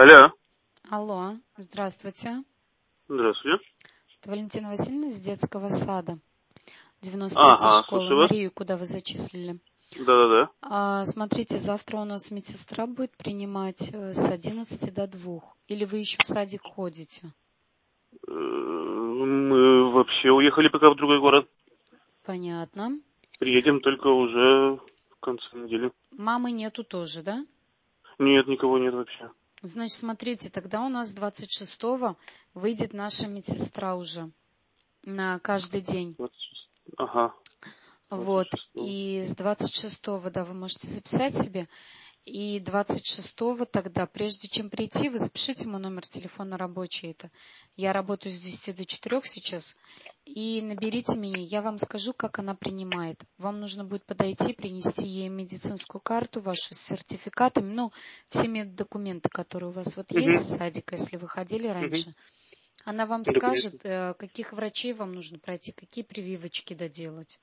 Алло. Алло, здравствуйте. Здравствуйте. Это Валентина Васильевна из детского сада. 93-я Ага, школа. слушаю вас. Марию, куда вы зачислили? Да-да-да. Смотрите, завтра у нас медсестра будет принимать с 11 до 2. Или вы еще в садик ходите? Мы вообще уехали пока в другой город. Понятно. Приедем только уже в конце недели. Мамы нету тоже, да? Нет, никого нет вообще. Значит, смотрите, тогда у нас 26-го выйдет наша медсестра уже на каждый день. 26. Ага. Вот. 26. И с 26-го, да, вы можете записать себе. И 26-го тогда, прежде чем прийти, вы запишите мой номер телефона рабочий. Это я работаю с 10 до 4 сейчас. И наберите меня, я вам скажу, как она принимает. Вам нужно будет подойти, принести ей медицинскую карту вашу с сертификатами, ну, всеми документы, которые у вас вот есть с садика, если вы ходили раньше. Она вам Да, скажет, конечно. каких врачей вам нужно пройти, какие прививочки доделать.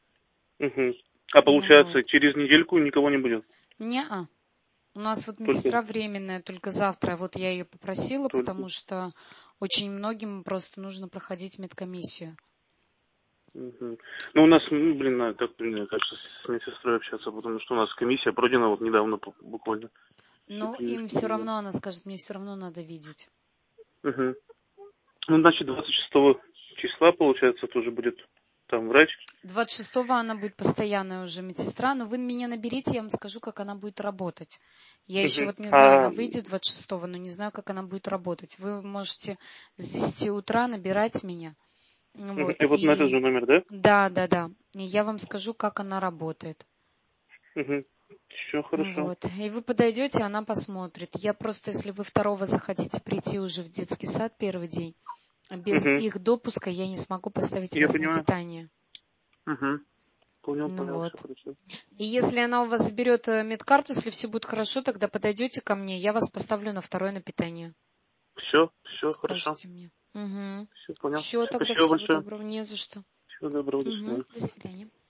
А Ну получается, вот. через недельку никого не будет? Не-а. У нас вот Только, медсестра временная, только завтра. Вот я ее попросила, только. потому что очень многим просто нужно проходить медкомиссию. Ну, у нас, как мне кажется, с медсестрой общаться, потому что у нас комиссия пройдена вот недавно буквально. Все Но им прививки все делали. равно, она скажет, мне все равно надо видеть. Ну, значит, 26 числа, получается, тоже будет там врач. 26-го она будет постоянная уже медсестра, но вы меня наберите, я вам скажу, как она будет работать. Я еще вот не знаю, она выйдет 26-го, но не знаю, как она будет работать. Вы можете с 10 утра набирать меня. Вот, И вот на этот же и номер, да? да. И я вам скажу, как она работает. Все хорошо. Вот. И вы подойдете, она посмотрит. Я просто, если вы 2-го захотите прийти уже в детский сад первый день, без их допуска я не смогу поставить Я вас на понимаю. питание. Понял, Ну все вот. хорошо. И если она у вас заберет медкарту, если все будет хорошо, тогда подойдете ко мне, я вас поставлю на 2-е на питание. Все хорошо. Скажите мне. Угу. Все понял. Все, тогда Спасибо всего большое. доброго. Не за что. Всего доброго, до Угу. свидания. До свидания.